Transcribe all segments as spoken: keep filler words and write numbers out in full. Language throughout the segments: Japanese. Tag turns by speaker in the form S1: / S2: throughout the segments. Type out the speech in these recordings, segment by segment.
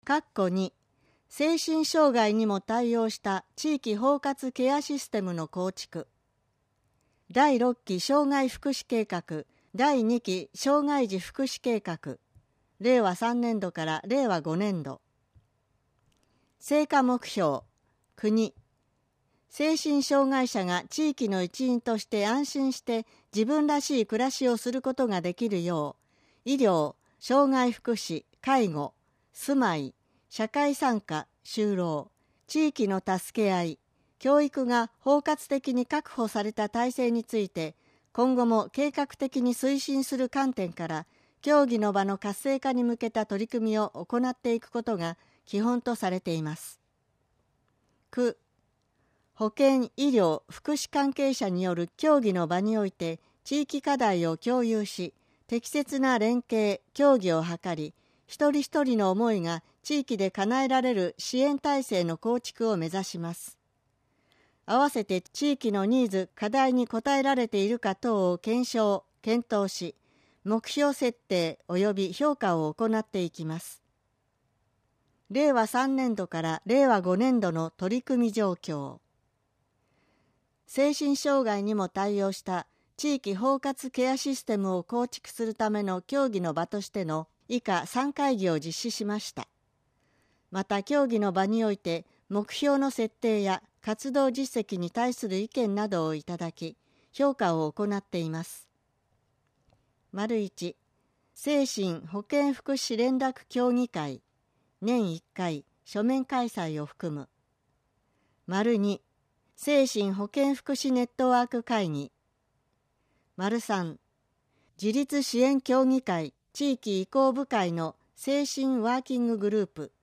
S1: 括弧に、精神障害にも対応した地域包括ケアシステムの構築。だいろっき障害福祉計画、だいにき障害児福祉計画、れいわさんねんどかられいわごねんど。成果目標、国。精神障害者が地域の一員として安心して自分らしい暮らしをすることができるよう、医療、障害福祉、介護、住まい、社会参加、就労、地域の助け合い、教育が包括的に確保された体制について、今後も計画的に推進する観点から、協議の場の活性化に向けた取り組みを行っていくことが基本とされています。きゅう、保健・医療・福祉関係者による協議の場において、地域課題を共有し、適切な連携・協議を図り、一人一人の思いが地域で叶えられる支援体制の構築を目指します。合わせて地域のニーズ・課題に応えられているか等を検証・検討し、目標設定及び評価を行っていきます。れいわさんねんどかられいわごねんどの取り組み状況。精神障害にも対応した地域包括ケアシステムを構築するための協議の場としての以下さん会議を実施しました。また協議の場において目標の設定や活動実績に対する意見などをいただき、評価を行っています。いち、精神保健福祉連絡協議会、年いっかい書面開催を含む。に、精神保健福祉ネットワーク会議。さん、自立支援協議会地域移行部会の精神ワーキンググループ。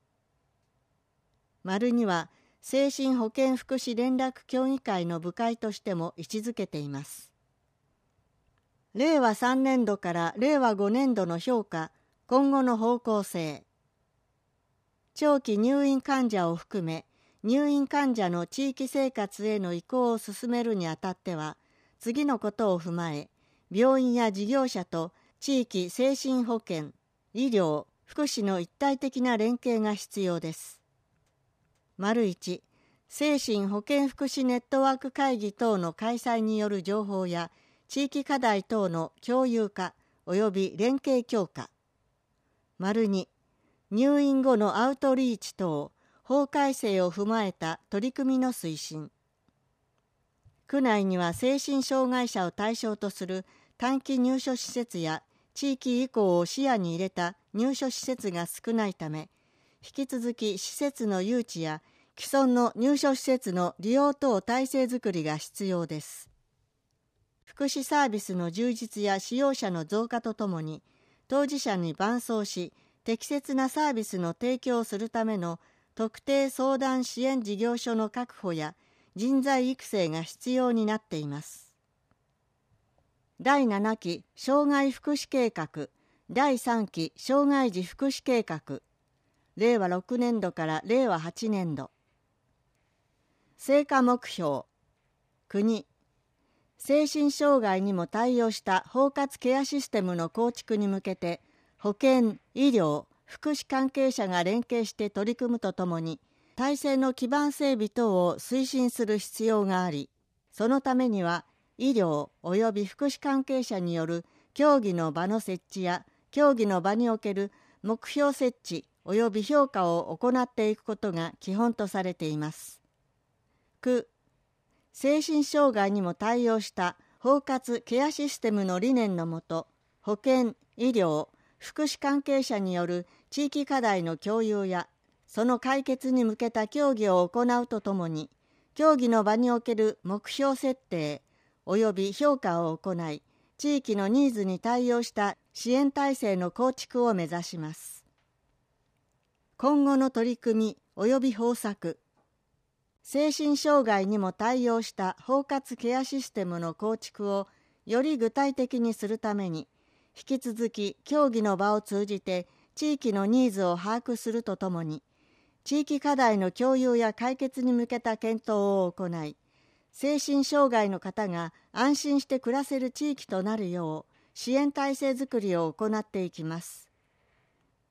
S1: には、精神保健福祉連絡協議会の部会としても位置づけています。れいわさんねんどかられいわごねんどの評価、今後の方向性。長期入院患者を含め、入院患者の地域生活への移行を進めるにあたっては、次のことを踏まえ、病院や事業者と地域精神保健、医療、福祉の一体的な連携が必要です。いち、精神保健福祉ネットワーク会議等の開催による情報や地域課題等の共有化及び連携強化。に、入院後のアウトリーチ等、法改正を踏まえた取り組みの推進。区内には精神障害者を対象とする短期入所施設や地域移行を視野に入れた入所施設が少ないため、引き続き施設の誘致や既存の入所施設の利用等体制づくりが必要です。福祉サービスの充実や使用者の増加とともに、当事者に伴走し、適切なサービスの提供をするための特定相談支援事業所の確保や人材育成が必要になっています。だいななき障害福祉計画、だいさんき障害児福祉計画、れいわろくねんどかられいわはちねんど。成果目標、国、精神障害にも対応した包括ケアシステムの構築に向けて、保健、医療、福祉関係者が連携して取り組むとともに、体制の基盤整備等を推進する必要があり、そのためには、医療及び福祉関係者による協議の場の設置や、協議の場における目標設置及び評価を行っていくことが基本とされています。き、精神障害にも対応した包括ケアシステムの理念のもと、保健、医療、福祉関係者による地域課題の共有や、その解決に向けた協議を行うとともに、協議の場における目標設定及び評価を行い、地域のニーズに対応した支援体制の構築を目指します。今後の取り組み及び方策。精神障害にも対応した包括ケアシステムの構築をより具体的にするために、引き続き協議の場を通じて地域のニーズを把握するとともに、地域課題の共有や解決に向けた検討を行い、精神障害の方が安心して暮らせる地域となるよう支援体制づくりを行っていきます。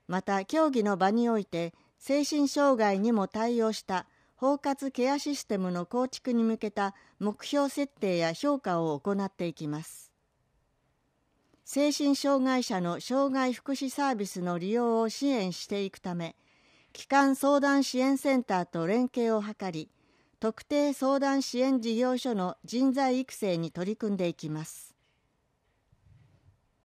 S1: また協議の場において精神障害にも対応した包括ケアシステムの構築に向けた目標設定や評価を行っていきます。精神障害者の障害福祉サービスの利用を支援していくため、基幹相談支援センターと連携を図り、特定相談支援事業所の人材育成に取り組んでいきます。